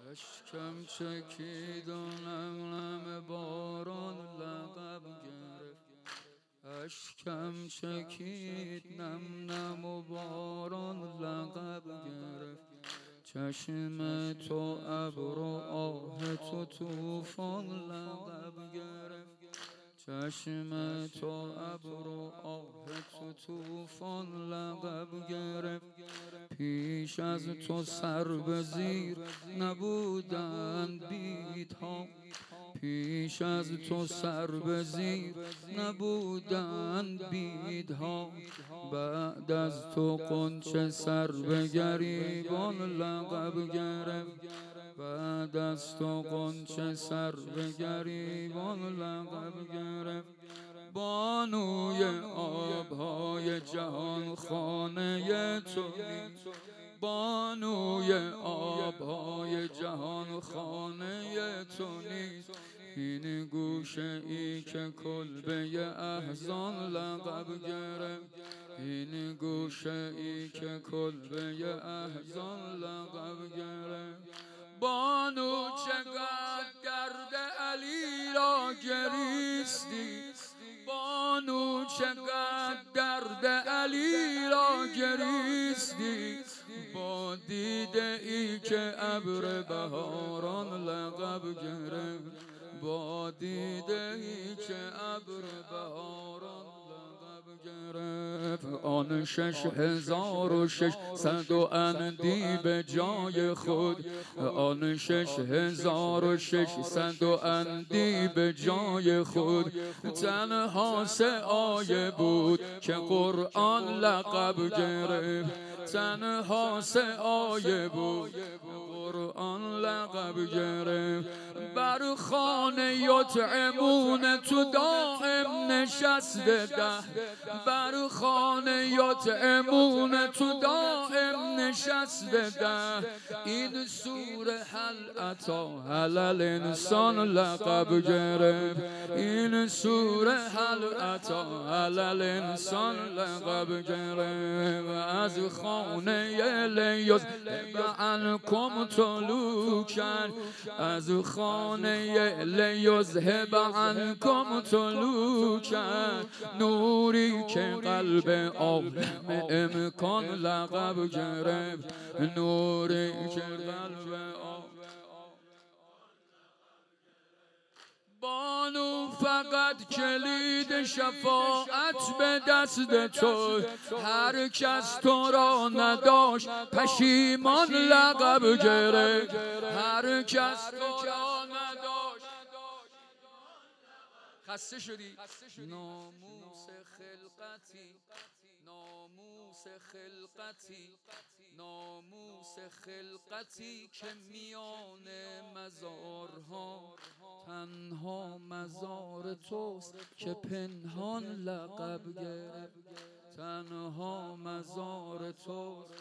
اشکم چکید و نم باران لقب گرفت. اشکم چکید نم و باران لقب گرفت. چشم تو ابر و آه تو طوفان لقب گرفت. چشم تو ابر و آه تو طوفان لقب گرفت. پیش از تو سر به زیر نبودند بیدها. پیش از تو سر به زیر نبودند بیدها. بعد از تو غنچه سر به گریبان لقب گرفت. بعد از تو غنچه سر به گریبان لقب گرفت. بانوی آبهای جهان خانه تو نیست. بانوی آبهای جهان خانه تو نیست. این گوشه ای که کلبه احزان لقب گرفت. این گوشه ای که کلبه احزان لقب گرفت. بانو چقدر درد علی را گریستی. بانو چقدر درد علی را گریستی. با دیده ای که ابر بهاران لقب گرفت. با دیده ای که ابر بهاران لقب گرفت. آن 6600 اندی به جای خود. آن 6600 اندی به جای خود. تنها 3 آیه بود که قرآن لقب گرفت. تنها 3 آیه بود قرآن لقب گرفت. بر خانه یطعمون تو دائم نشسته ده. بر خانه یطعمون تو دائم نشسته ده. این سوره هل اتی علی الانسان لقب گرفت. این سوره هل اتی علی الانسان لقب گرفت. از خانه لیز عنکم طلوع کرد. از خانه لیذهب عنکم طلوع کرد. نوری که قلب عالم امکان لقب گرفت. نوری که قلب بانو فقط کلید شفاعت به دست تو. هر کس تو را نداشت پشیمان لقب گرفت. هر کس تو را نداشت. خسته شدی؟ ناموس خلقتی، ناموس خلقتی، ناموس خلقتی که میان مزارها تنها مزار توست که پنهان لقب گرفت. تنها مزار توست.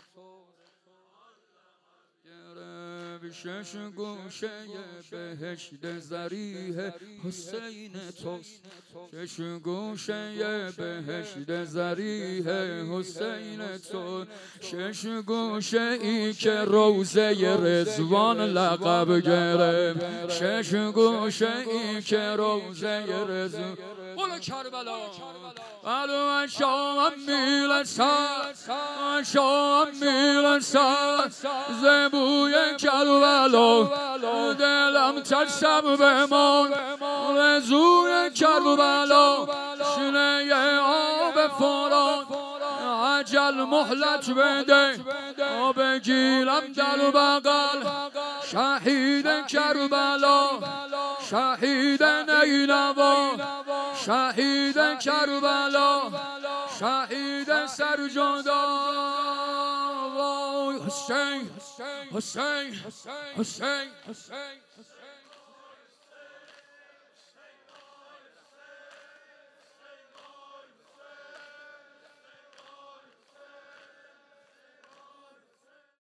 6 گوشه بهشت ضریح حسین توست. 6 گوشه بهشت ضریح حسین تو. 6 گوشه ای که روضه رضوان لقب گرفت. 6 گوشه ای که روضه رضوان. قول کربلا من شام میرسد. من شام میرسد زبوی کربلا. دلم ترسم بمان رزوی کربلا. شنه آب فرات عجل مهلت بده. بگیرم در بغل شهید کربلا. شهید نینوا. شهید کربلا. شهید سرجدا. حسین حسین حسین حسین.